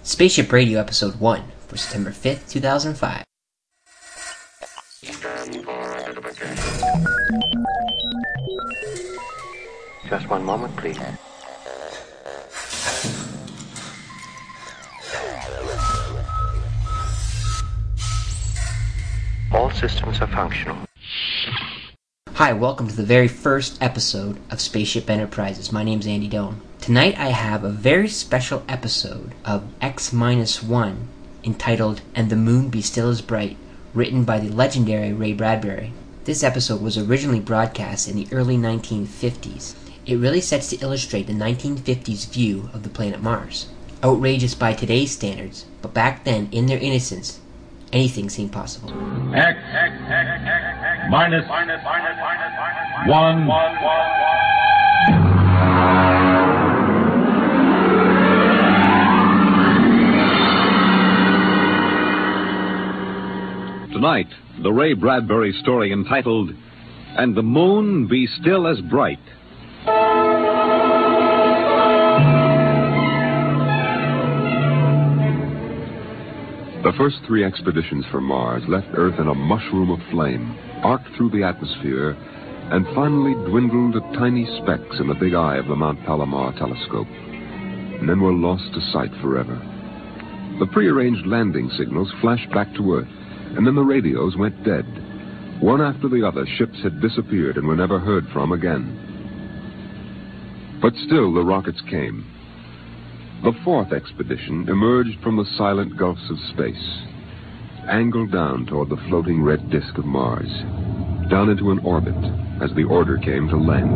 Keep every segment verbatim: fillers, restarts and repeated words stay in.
Spaceship Radio Episode one for September fifth, two thousand five. Just one moment, please. All systems are functional. Hi, welcome to the very first episode of Spaceship Enterprises. My name's Andy Doan. Tonight I have a very special episode of X one entitled And the Moon Be Still as Bright, written by the legendary Ray Bradbury. This episode was originally broadcast in the early nineteen fifties. It really sets to illustrate the nineteen fifties view of the planet Mars. Outrageous by today's standards, but back then, in their innocence, anything seemed possible. X, X, X, X, X, minus, minus, minus, minus, minus, one, one, one, one. Tonight, the Ray Bradbury story entitled, And the Moon Be Still as Bright. The first three expeditions for Mars left Earth in a mushroom of flame, arced through the atmosphere, and finally dwindled to tiny specks in the big eye of the Mount Palomar telescope, and then were lost to sight forever. The prearranged landing signals flashed back to Earth, and then the radios went dead. One after the other, ships had disappeared and were never heard from again. But still the rockets came. The fourth expedition emerged from the silent gulfs of space, angled down toward the floating red disk of Mars, down into an orbit as the order came to land.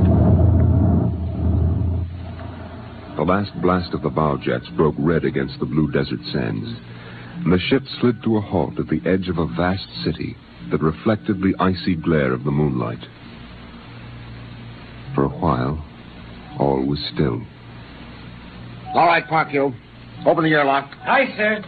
The last blast of the bow jets broke red against the blue desert sands, and the ship slid to a halt at the edge of a vast city that reflected the icy glare of the moonlight. For a while, all was still. All right, Park you. Open the airlock. Aye, sir.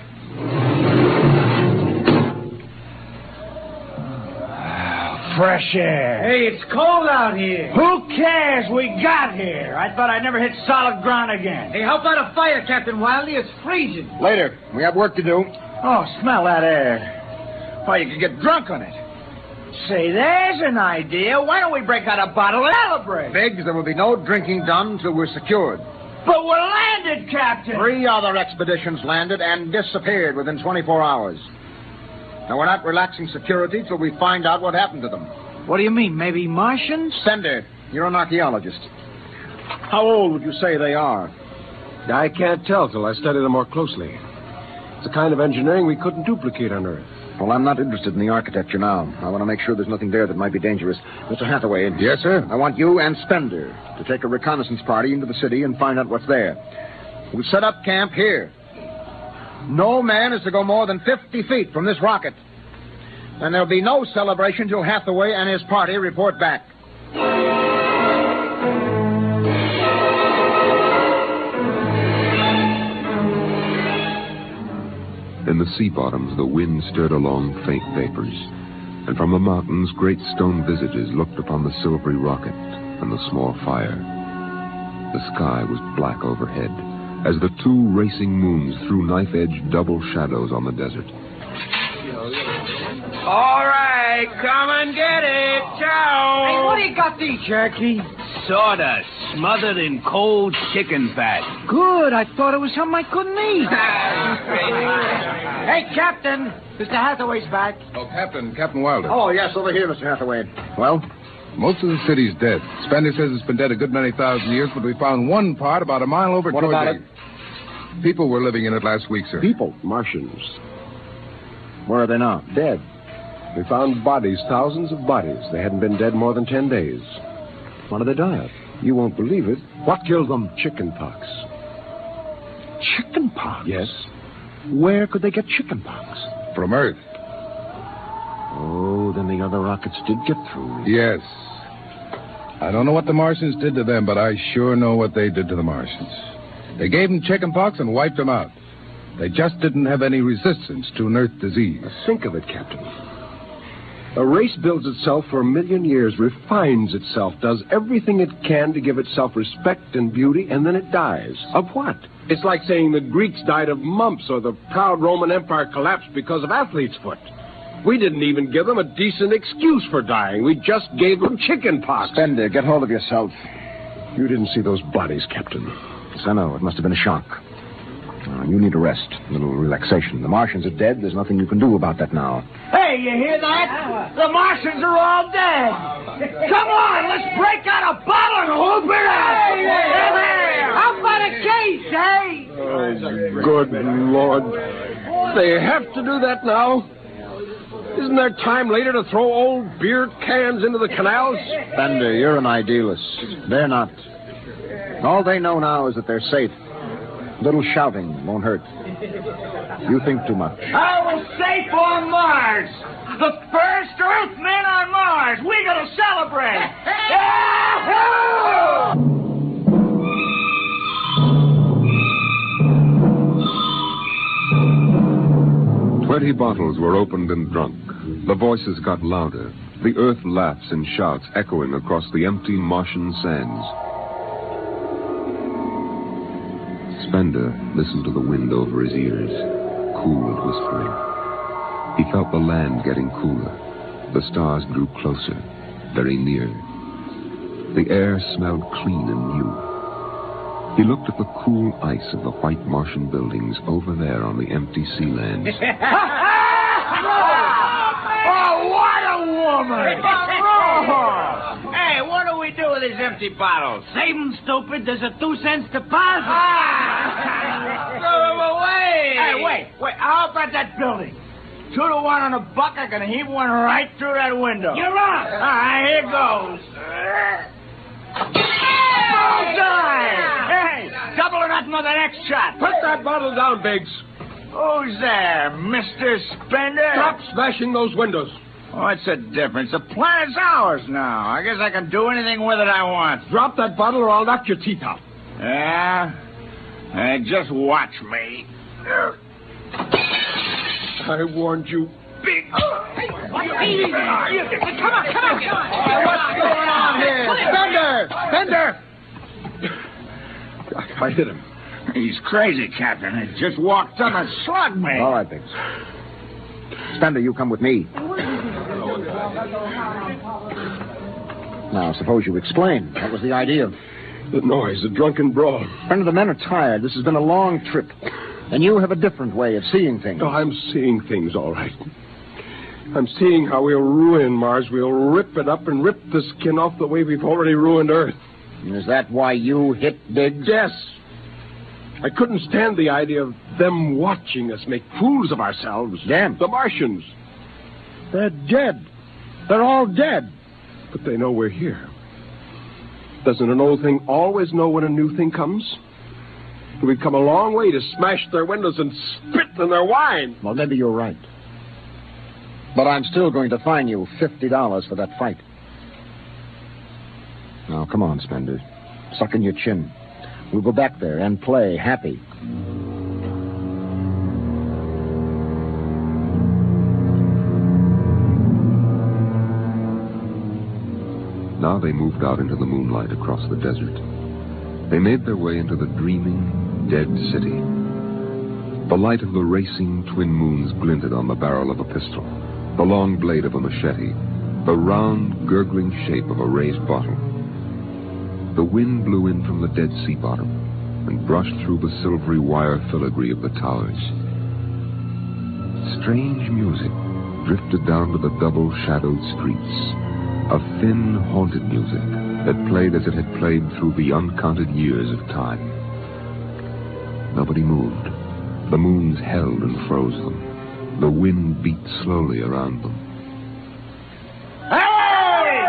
Fresh air. Hey, it's cold out here. Who cares? We got here. I thought I'd never hit solid ground again. Hey, how about a fire, Captain Wiley? It's freezing. Later. We have work to do. Oh, smell that air. Why, you could get drunk on it. Say, there's an idea. Why don't we break out a bottle and celebrate? Biggs, there will be no drinking done until we're secured. But we're landed, Captain. Three other expeditions landed and disappeared within twenty-four hours. Now, we're not relaxing security till we find out what happened to them. What do you mean, maybe Martians? Sender, you're an archaeologist. How old would you say they are? I can't tell till I study them more closely. It's a kind of engineering we couldn't duplicate on Earth. Well, I'm not interested in the architecture now. I want to make sure there's nothing there that might be dangerous. Mister Hathaway. Yes, sir? I want you and Spender to take a reconnaissance party into the city and find out what's there. We'll set up camp here. No man is to go more than fifty feet from this rocket. And there'll be no celebration till Hathaway and his party report back. In the sea bottoms, the wind stirred along faint vapors, and from the mountains, great stone visages looked upon the silvery rocket and the small fire. The sky was black overhead, as the two racing moons threw knife-edged double shadows on the desert. All right, come and get it. Ciao. Hey, what do you got these, Cherokee? Sawdust, smothered in cold chicken fat. Good. I thought it was something I couldn't eat. Hey, Captain. Mister Hathaway's back. Oh, Captain, Captain Wilder. Oh, yes, over here, Mister Hathaway. Well? Most of the city's dead. Spender says it's been dead a good many thousand years, but we found one part about a mile over What toward about the... it? People were living in it last week, sir. People? Martians. Where are they now? Dead. We found bodies, thousands of bodies. They hadn't been dead more than ten days. What did they die of? You won't believe it. What killed them? Chicken pox. Chicken pox? Yes. Where could they get chicken pox? From Earth. Oh, then the other rockets did get through. Yes. I don't know what the Martians did to them, but I sure know what they did to the Martians. They gave them chicken pox and wiped them out. They just didn't have any resistance to an Earth disease. Think of it, Captain. A race builds itself for a million years, refines itself, does everything it can to give itself respect and beauty, and then it dies. Of what? It's like saying the Greeks died of mumps or the proud Roman Empire collapsed because of athlete's foot. We didn't even give them a decent excuse for dying. We just gave them chicken pox. Spender, get hold of yourself. You didn't see those bodies, Captain. Yes, I know. It must have been a shock. Uh, you need a rest, a little relaxation. The Martians are dead. There's nothing you can do about that now. Hey, you hear that? The Martians are all dead. Come on, let's break out a bottle and whoop it out. Hey, hey, hey. How about a case, eh? Oh, good Lord. They have to do that now? Isn't there time later to throw old beer cans into the canals? Bender, you're an idealist. They're not. All they know now is that they're safe. Little shouting won't hurt. You think too much. I was safe on Mars. The first Earthmen on Mars. We're going to celebrate. Twenty bottles were opened and drunk. The voices got louder. The earth laughs and shouts echoing across the empty Martian sands. Spender listened to the wind over his ears, cool and whispering. He felt the land getting cooler. The stars drew closer, very near. The air smelled clean and new. He looked at the cool ice of the white Martian buildings over there on the empty sea lands. Oh, what a woman! Hey, what do we do with these empty bottles? Save them, stupid. There's a two cents deposit. Ah! Throw them away! Hey, wait, wait. How about that building? Two to one on a buck, I can heave one right through that window. You're on. All right, here goes. Bullseye! Hey, double or nothing on the next shot. Put that bottle down, Biggs. Who's there, Mister Spender? Stop smashing those windows. What's the difference? The planet's ours now. I guess I can do anything with it I want. Drop that bottle or I'll knock your teeth out. Yeah? Uh, just watch me. I warned you. Big. Come on, come on, come on. What's going on here? Spender! Spender! I hit him. He's crazy, Captain. He just walked up and slugged me. All right, Biggs. Spender, you come with me. Now, suppose you explain. What was the idea? The noise, the drunken brawl. Spender, the men are tired. This has been a long trip. And you have a different way of seeing things. No, I'm seeing things all right. I'm seeing how we'll ruin Mars. We'll rip it up and rip the skin off the way we've already ruined Earth. Is that why you hit Biggs? Yes. I couldn't stand the idea of them watching us make fools of ourselves. Damn. The Martians. They're dead. They're all dead. But they know we're here. Doesn't an old thing always know when a new thing comes? We've come a long way to smash their windows and spit in their wine. Well, maybe you're right. But I'm still going to fine you fifty dollars for that fight. Now, come on, Spender. Suck in your chin. We'll go back there and play happy. Now they moved out into the moonlight across the desert. They made their way into the dreaming, dead city. The light of the racing twin moons glinted on the barrel of a pistol, the long blade of a machete, the round, gurgling shape of a raised bottle. The wind blew in from the dead sea bottom and brushed through the silvery wire filigree of the towers. Strange music drifted down to the double-shadowed streets, a thin, haunted music that played as it had played through the uncounted years of time. Nobody moved. The moons held and froze them. The wind beat slowly around them. Hey!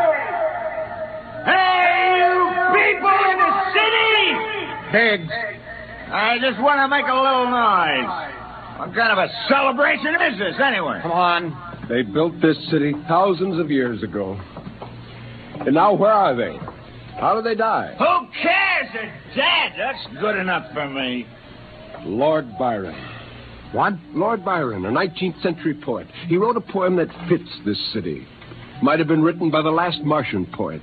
Hey, you people in the city! Biggs! I just want to make a little noise. What kind of a celebration is this, anyway? Come on. They built this city thousands of years ago. And now where are they? How did they die? Who cares? They're dead. That's good enough for me. Lord Byron. What? Lord Byron, a nineteenth century poet. He wrote a poem that fits this city. might have been written by the last Martian poet.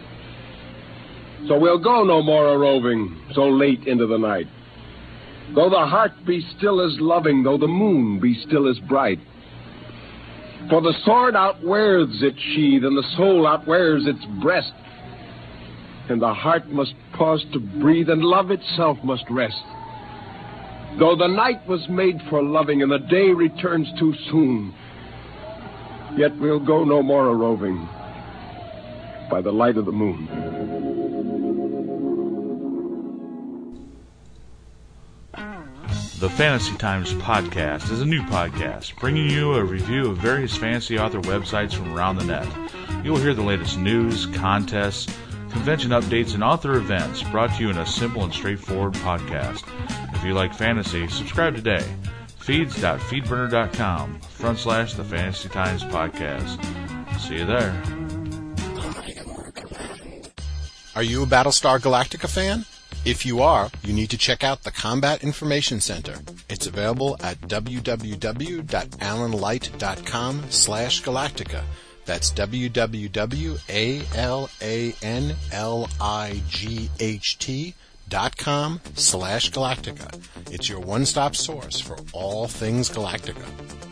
So we'll go no more a-roving so late into the night. Though the heart be still as loving, though the moon be still as bright. For the sword outwears its sheath, and the soul outwears its breast. And the heart must pause to breathe, and love itself must rest. Though the night was made for loving, and the day returns too soon, yet we'll go no more a-roving by the light of the moon. The Fantasy Times Podcast is a new podcast, bringing you a review of various fantasy author websites from around the net. You'll hear the latest news, contests, convention updates, and author events brought to you in a simple and straightforward podcast. If you like fantasy, subscribe today. feeds dot feedburner dot com front slash the Fantasy Times Podcast. See you there. Are you a Battlestar Galactica fan? If you are, you need to check out the Combat Information Center. It's available at w w w dot alan light dot com slash galactica. That's w w w dot alan light dot com slash galactica. It's your one-stop source for all things Galactica.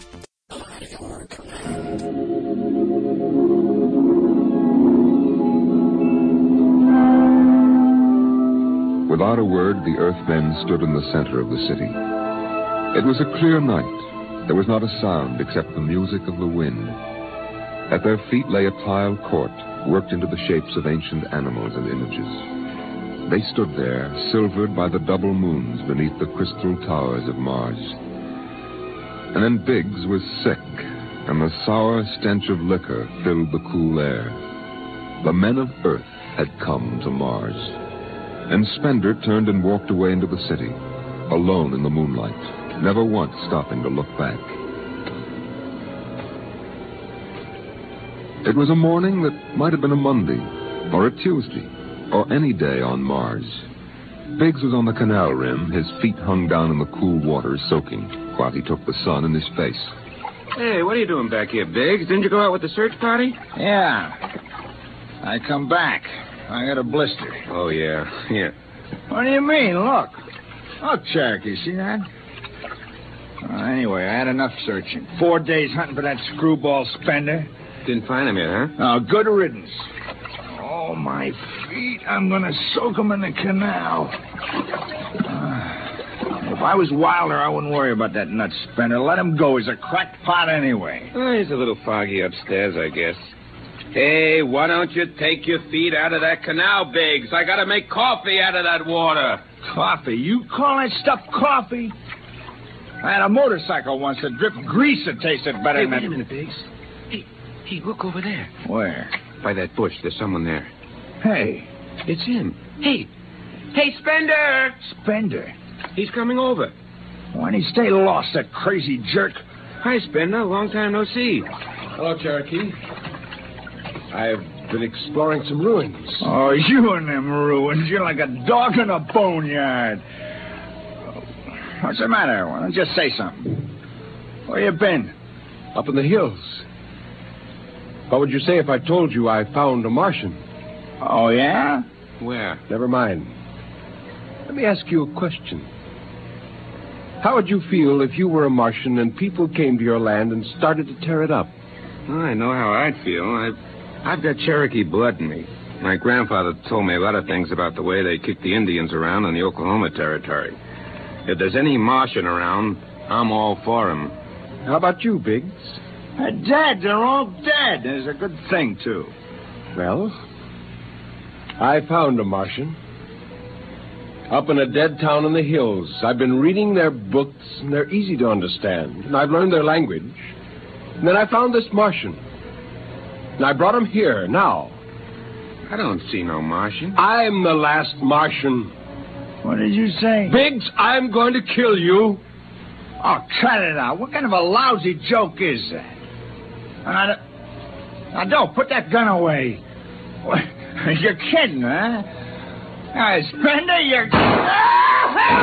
Without a word, the Earthmen stood in the center of the city. It was a clear night. There was not a sound except the music of the wind. At their feet lay a tiled court, worked into the shapes of ancient animals and images. They stood there, silvered by the double moons beneath the crystal towers of Mars. And then Biggs was sick, and the sour stench of liquor filled the cool air. The men of Earth had come to Mars. And Spender turned and walked away into the city, alone in the moonlight, never once stopping to look back. It was a morning that might have been a Monday, or a Tuesday, or any day on Mars. Biggs was on the canal rim, his feet hung down in the cool water, soaking, while he took the sun in his face. Hey, what are you doing back here, Biggs? Didn't you go out with the search party? Yeah. I come back. I got a blister. Oh, yeah. Here. What do you mean? Look. Look, Cherokee, see that? Uh, anyway, I had enough searching. Four days hunting for that screwball Spender. Didn't find him yet, huh? Oh, good riddance. Oh, my feet. I'm going to soak them in the canal. Uh, if I was Wilder, I wouldn't worry about that nut Spender. Let him go. He's a crackpot anyway. Oh, he's a little foggy upstairs, I guess. Hey, why don't you take your feet out of that canal, Biggs? I gotta make coffee out of that water. Coffee? You call that stuff coffee? I had a motorcycle once that dripped grease that tasted better hey, than... wait a minute, Biggs. Hey, hey, look over there. Where? By that bush. There's someone there. Hey. It's him. Hey. Hey, Spender! Spender? He's coming over. Why'd he stay lost, that crazy jerk? Hi, Spender. Long time no see. Hello, Cherokee. I've been exploring some ruins. Oh, you and them ruins. You're like a dog in a boneyard. What's the matter? Why don't you just say something? Where you been? Up in the hills. What would you say if I told you I found a Martian? Oh, yeah? Where? Never mind. Let me ask you a question. How would you feel if you were a Martian and people came to your land and started to tear it up? I know how I'd feel. I've... I've got Cherokee blood in me. My grandfather told me a lot of things about the way they kicked the Indians around in the Oklahoma Territory. If there's any Martian around, I'm all for him. How about you, Biggs? They're dead. They're all dead. There's a good thing, too. Well, I found a Martian. Up in a dead town in the hills. I've been reading their books, and they're easy to understand. And I've learned their language. And then I found this Martian. And I brought him here, now. I don't see no Martian. I'm the last Martian. What did you say? Biggs, I'm going to kill you. Oh, cut it out. What kind of a lousy joke is that? Now, now don't put that gun away. You're kidding, huh? Uh, Spender, you're...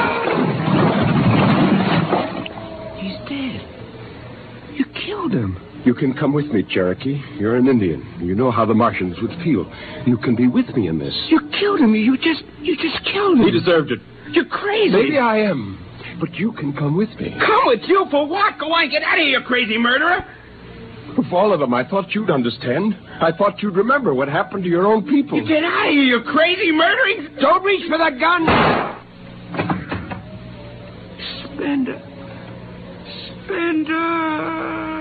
He's dead. You killed him. You can come with me, Cherokee. You're an Indian. You know how the Martians would feel. You can be with me in this. You killed him. You just, you just killed him. He deserved it. You're crazy. Maybe I am. But you can come with me. Come with you for what? Go on, get out of here, you crazy murderer. Of all of them, I thought you'd understand. I thought you'd remember what happened to your own people. You get out of here, you crazy murdering. Don't reach for the gun. Spender. Spender.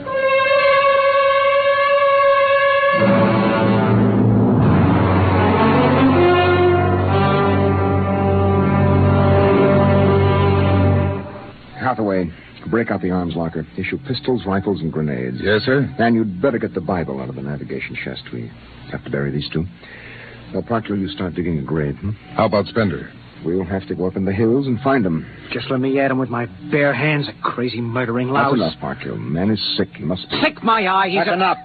Hathaway, break out the arms locker. Issue pistols, rifles, and grenades. Yes, sir. And you'd better get the Bible out of the navigation chest. We have to bury these two. Now, Parker, you start digging a grave. Hmm? How about Spender? We'll have to go up in the hills and find him. Just let me at him with my bare hands, a crazy murdering louse. That's enough, Parker. The man is sick. He must be... Sick my eye. He's That's a... enough.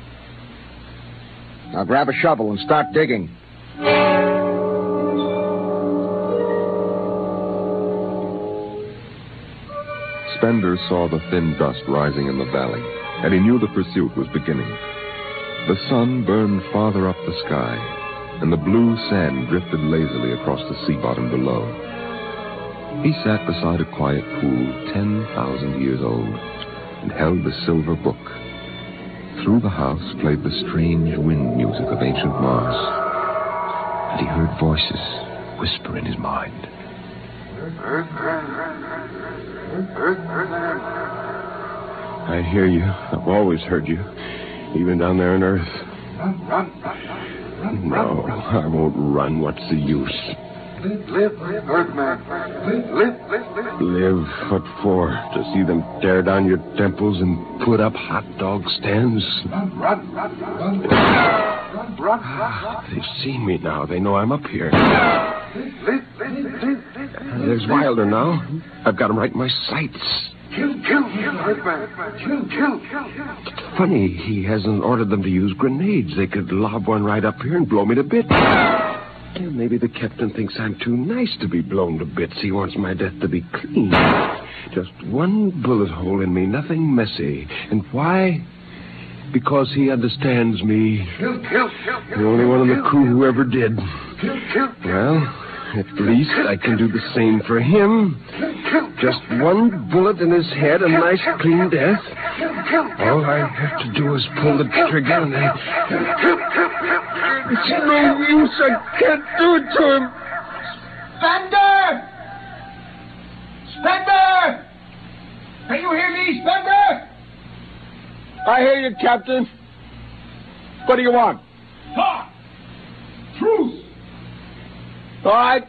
Now grab a shovel and start digging. Spender saw the thin dust rising in the valley, and he knew the pursuit was beginning. The sun burned farther up the sky, and the blue sand drifted lazily across the sea bottom below. He sat beside a quiet pool ten thousand years old and held the silver book. Through the house played the strange wind music of ancient Mars, and he heard voices whisper in his mind. I hear you. I've always heard you, even down there on Earth. No, I won't run. What's the use? Live, live, Earthman. Live, live, live. Live? What for? To see them tear down your temples and put up hot dog stands? Run, run, run, run. Run, run, run. They've seen me now. They know I'm up here. Live, live, live, live. There's Wilder now. I've got him right in my sights. Kill, kill, kill, Earthman. Kill, kill, kill. It's funny, he hasn't ordered them to use grenades. They could lob one right up here and blow me to bits. Yeah, maybe the captain thinks I'm too nice to be blown to bits. He wants my death to be clean. Just one bullet hole in me, nothing messy. And why? Because he understands me. Kill, kill, kill. The only one in the crew who ever did. Kill, kill. Well, at least I can do the same for him. Just one bullet in his head, a nice clean death. All I have to do is pull the trigger and I... It's no use. I can't do it to him. Spender! Spender! Can you hear me, Spender? I hear you, Captain. What do you want? Talk! Truce! All right.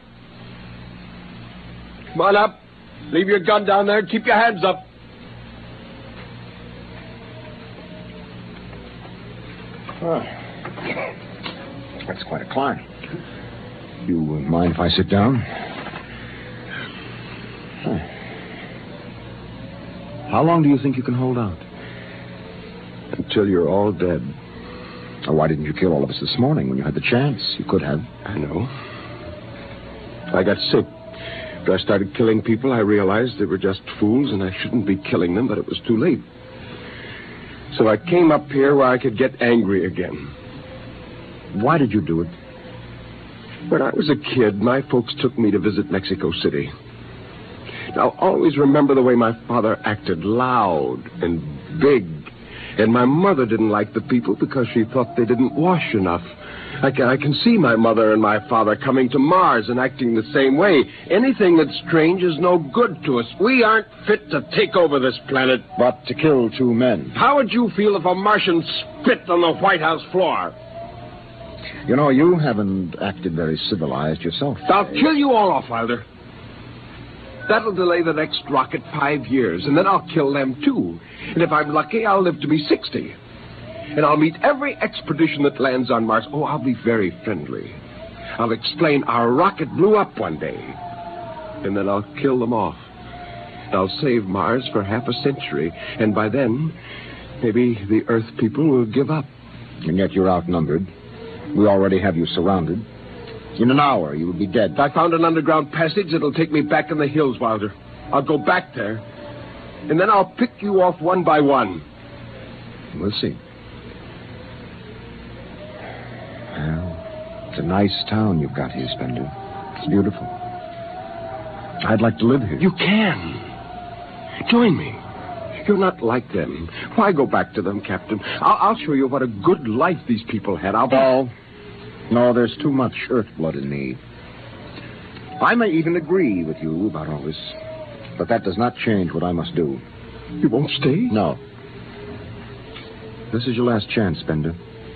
Come on up. Leave your gun down there and keep your hands up. Oh. That's quite a climb. You uh, mind if I sit down? Huh. How long do you think you can hold out? Until you're all dead. Oh, why didn't you kill all of us this morning when you had the chance? You could have. I know. I got sick. After I started killing people, I realized they were just fools and I shouldn't be killing them, but it was too late. So I came up here where I could get angry again. Why did you do it? When I was a kid, my folks took me to visit Mexico City. I'll always remember the way my father acted, loud and big. And my mother didn't like the people because she thought they didn't wash enough. I can, I can see my mother and my father coming to Mars and acting the same way. Anything that's strange is no good to us. We aren't fit to take over this planet. But to kill two men. How would you feel if a Martian spit on the White House floor? You know, you haven't acted very civilized yourself. I'll kill you all off, Wilder. That'll delay the next rocket five years, and then I'll kill them, too. And if I'm lucky, I'll live to be sixty. And I'll meet every expedition that lands on Mars. Oh, I'll be very friendly. I'll explain our rocket blew up one day. And then I'll kill them off. I'll save Mars for half a century. And by then, maybe the Earth people will give up. And yet you're outnumbered. We already have you surrounded. In an hour, you will be dead. I found an underground passage that'll take me back in the hills, Wilder. I'll go back there. And then I'll pick you off one by one. We'll see. Well, it's a nice town you've got here, Spender. It's beautiful. I'd like to live here. You can. Join me. You're not like them. Why go back to them, Captain? I'll, I'll show you what a good life these people had. I'll... No. No, there's too much earth blood in me. I may even agree with you about all this, but that does not change what I must do. You won't stay? No. This is your last chance, Spender.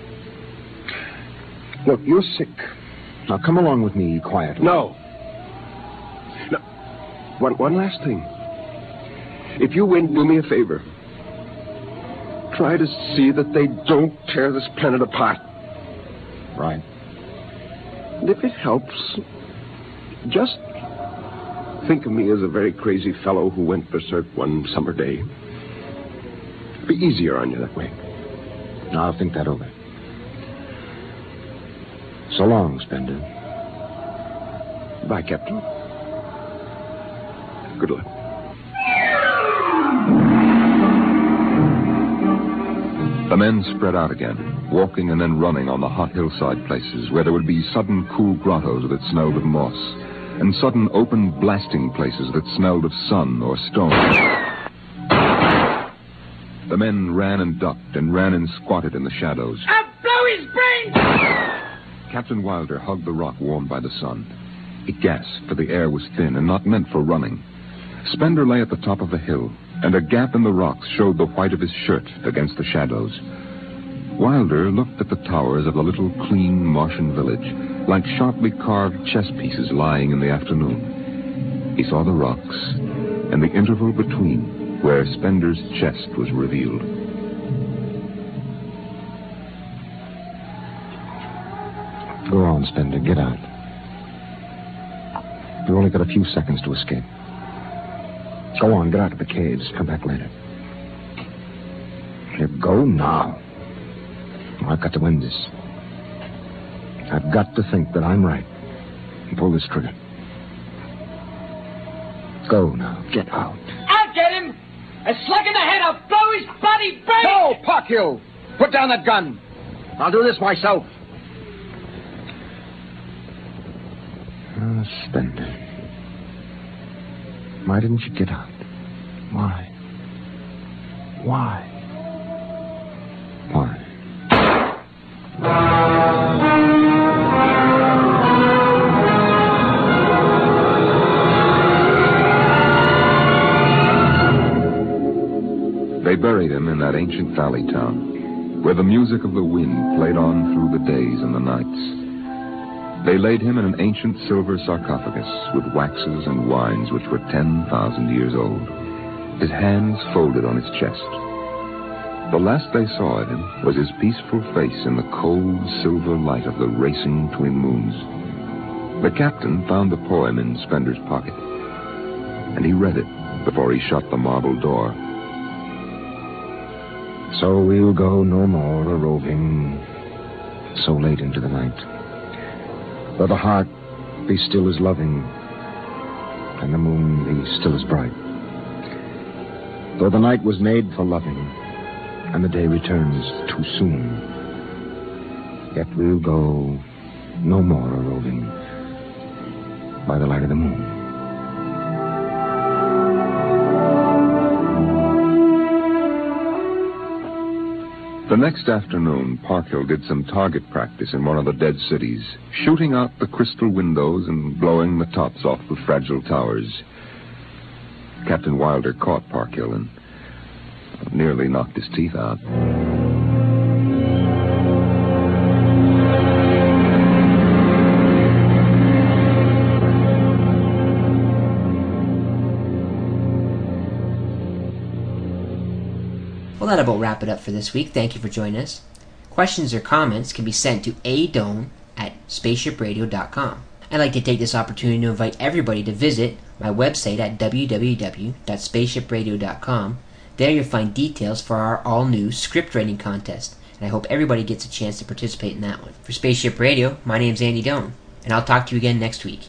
Look, you're sick. Now come along with me quietly. No. No. One, one last thing. If you win, do me a favor. Try to see that they don't tear this planet apart. Right. And if it helps, just think of me as a very crazy fellow who went berserk one summer day. It'll be easier on you that way. I'll think that over. So long, Spender. Bye, Captain. Good luck. The men spread out again, walking and then running on the hot hillside places where there would be sudden cool grottos that smelled of moss, and sudden open blasting places that smelled of sun or stone. The men ran and ducked and ran and squatted in the shadows. I'll blow his brains! Captain Wilder hugged the rock warmed by the sun. He gasped, for the air was thin and not meant for running. Spender lay at the top of the hill, and a gap in the rocks showed the white of his shirt against the shadows. Wilder looked at the towers of the little clean Martian village, like sharply carved chess pieces lying in the afternoon. He saw the rocks, and the interval between, where Spender's chest was revealed. Go on, Spender. Get out. You've only got a few seconds to escape. Go on, get out of the caves. Come back later. Here, go now. I've got to win this. I've got to think that I'm right and pull this trigger. Go now. Get out. I'll get him! A slug in the head, I'll blow his body brains! No, Parkhill! Put down that gun. I'll do this myself. Oh, Spender. Why didn't you get out? Why? Why? Why? They buried him in that ancient valley town, where the music of the wind played on through the days and the nights. They laid him in an ancient silver sarcophagus with waxes and wines which were ten thousand years old, his hands folded on his chest. The last they saw of him was his peaceful face in the cold silver light of the racing twin moons. The captain found the poem in Spender's pocket, and he read it before he shut the marble door. So we'll go no more a-roving so late into the night. Though the heart be still as loving, and the moon be still as bright. Though the night was made for loving, and the day returns too soon, yet we'll go no more a-roving by the light of the moon. The next afternoon, Parkhill did some target practice in one of the dead cities, shooting out the crystal windows and blowing the tops off the fragile towers. Captain Wilder caught Parkhill and nearly knocked his teeth out. Well, that'll about wrap it up for this week. Thank you for joining us. Questions or comments can be sent to a doan at spaceship radio dot com. I'd like to take this opportunity to invite everybody to visit my website at w w w dot spaceship radio dot com. There you'll find details for our all-new script writing contest, and I hope everybody gets a chance to participate in that one. For Spaceship Radio, my name's Andy Doan, and I'll talk to you again next week.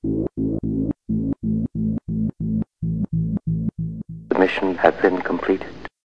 The mission has been completed.